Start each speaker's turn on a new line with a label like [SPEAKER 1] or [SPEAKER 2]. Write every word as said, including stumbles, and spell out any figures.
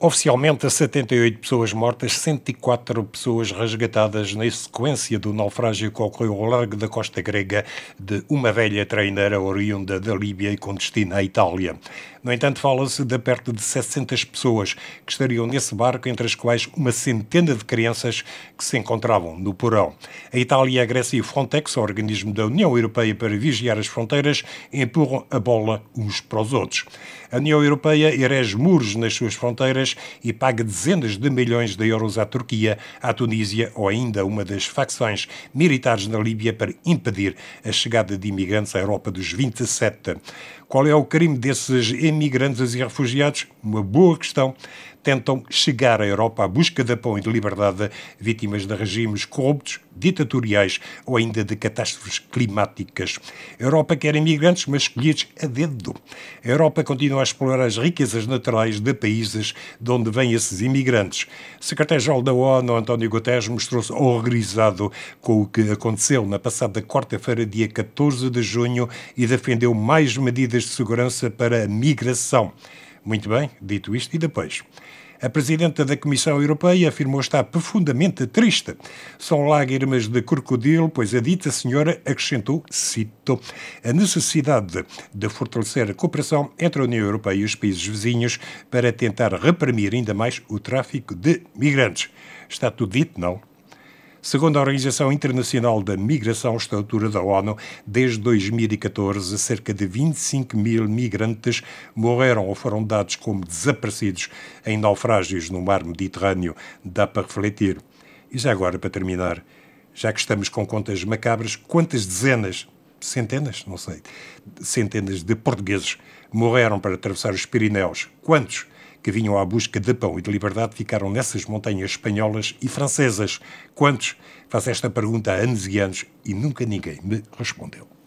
[SPEAKER 1] Oficialmente, setenta e oito pessoas mortas, cento e quatro pessoas resgatadas na sequência do naufrágio que ocorreu ao largo da costa grega de uma velha treineira oriunda da Líbia e com destino à Itália. No entanto, fala-se de perto de seiscentas pessoas que estariam nesse barco, entre as quais uma centena de crianças que se encontravam no porão. A Itália, a Grécia e o Frontex, o organismo da União Europeia para vigiar as fronteiras, empurram a bola uns para os outros. A União Europeia erege muros nas suas fronteiras e paga dezenas de milhões de euros à Turquia, à Tunísia ou ainda uma das facções militares na Líbia para impedir a chegada de imigrantes à Europa dos vinte e sete. Qual é o crime desses imigrantes e refugiados? Uma boa questão. Tentam chegar à Europa à busca de pão e de liberdade, vítimas de regimes corruptos, ditatoriais ou ainda de catástrofes climáticas. A Europa quer imigrantes, mas escolhidos a dedo. A Europa continua a explorar as riquezas naturais de países de onde vêm esses imigrantes. O secretário-geral da ONU, António Guterres, mostrou-se horrorizado com o que aconteceu na passada quarta-feira, dia catorze de junho, e defendeu mais medidas de segurança para a migração. Muito bem, dito isto, e depois? A Presidenta da Comissão Europeia afirmou estar profundamente triste. São lágrimas de crocodilo, pois a dita senhora acrescentou, cito, a necessidade de fortalecer a cooperação entre a União Europeia e os países vizinhos para tentar reprimir ainda mais o tráfico de migrantes. Está tudo dito, não? Segundo a Organização Internacional da Migração, estrutura da ONU, desde dois mil e catorze, cerca de vinte e cinco mil migrantes morreram ou foram dados como desaparecidos em naufrágios no mar Mediterrâneo. Dá para refletir. E já agora, para terminar, já que estamos com contas macabras, quantas dezenas, centenas, não sei, centenas de portugueses morreram para atravessar os Pirineus? Quantos que vinham à busca de pão e de liberdade ficaram nessas montanhas espanholas e francesas? Quantos? Faço esta pergunta há anos e anos e nunca ninguém me respondeu.